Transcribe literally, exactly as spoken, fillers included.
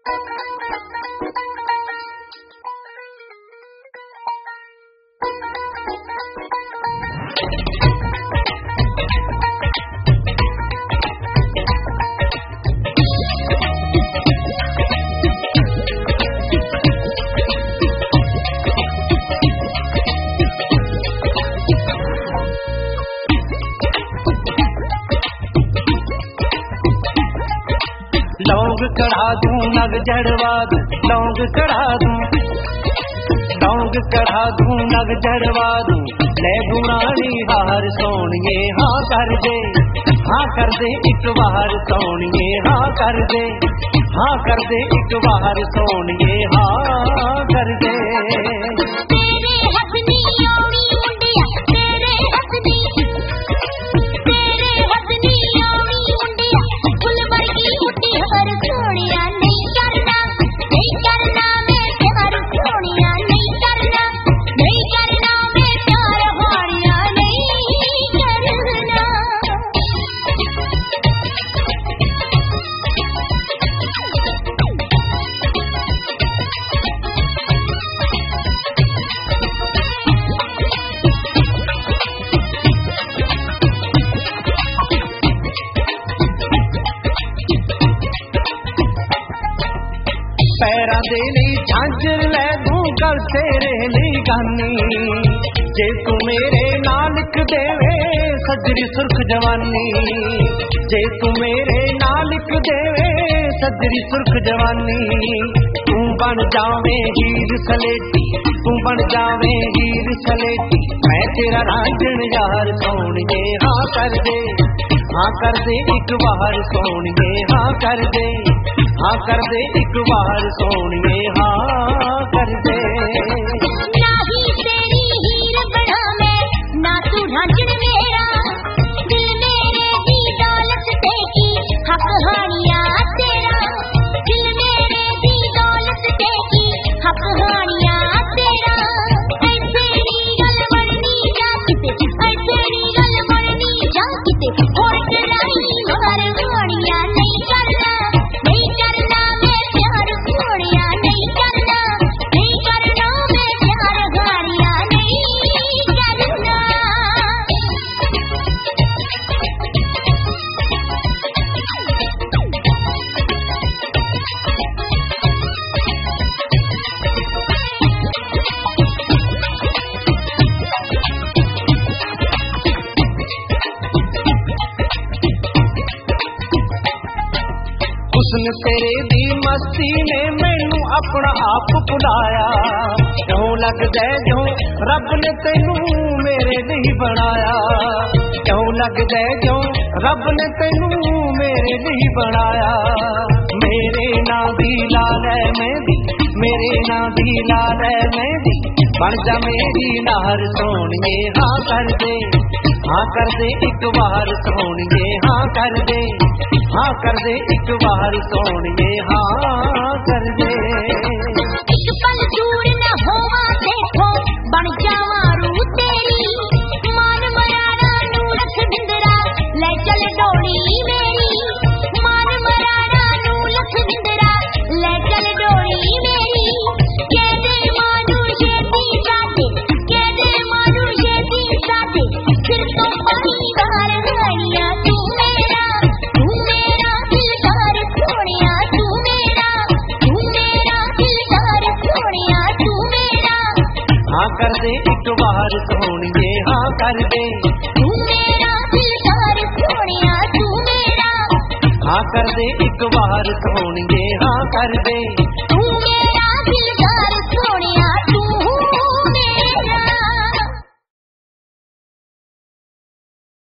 लौंग चढ़ा दूं नग जड़वा दूं, लौंग चढ़ा दूं, लौंग चढ़ा दूं नग जड़वा दूं, ले बुरानी हार सोनिए हाँ कर दे, हाँ कर दे एक बार सोनिए हाँ कर दे, हाँ कर दे एक बार सोनिए हाँ कर दे। पैरा दे ली झांझर ले दूं गल तेरे ली गानी, जे तू मेरे नाल लिख देवे सजरी सुर्ख जवानी, जे तू मेरे नाल लिख देवे सजरी सुर्ख जवानी, तू बन जावे हीर सलेटी, तू बन जावे हीर सलेटी, मैं तेरा रांझण यार सोनिए हाँ कर दे, हाँ कर दे एक बार सोनिए हाँ कर दे, हाँ कर दे एक बार सोनिए हाँ कर दे। ना ही तेरी हीर बना मैं, ना तू रांझण मेरा, दिल मेरे दी दौलत देखी हक हानिया तेरा, दिल मेरे दी दौलत देखी हक हानिया तेरा, ऐसे नी गल बननी जा किते, ऐसे नी गल बननी जा किते, होर कराई मार हानिया नहीं करना, नहीं करना मैं प्यार सोनिया नहीं करना, नहीं करना मैं प्यार हानिया नहीं करना। हुस्न तेरे दी मस्ती ने मैनू अपना आप भुलाया, क्यों लगदा जो रब ने तेनू मेरे लिए बनाया, क्यों लगदा जो रब ने तेनू मेरे लिए बनाया, मेरे ना दी लाल है मेहंदी, मेरे ना दी लाल है मेहंदी, बन जा मेरी नार सोनिए हाँ कर दे, हाँ कर दे एक बार सोनिए हाँ कर दे, हाँ कर दे एक बार सोनिए हाँ कर दे। एक पल दूर न होवा देखो बन जावा रूह तेरी, मान मरारा नू रख बिंदरा ले चल डोली मेरी, मान मरारा नू रख बिंदरा ले चल डोली मेरी, कह दे मानू शेती साथे, कह दे मानू शेती साथे, फिर तो पानी बाहर हानिया तू मेरा, तू मेरा दिलदार सोनिया तू मेरा, तू मेरा दिलदार सोनिया तू मेरा, हाँ कर दे एक बार सोनिए हाँ कर दे, तू मेरा दिलदार सोनिया तू मेरा, हाँ कर दे एक बार सोनिए हाँ कर दे।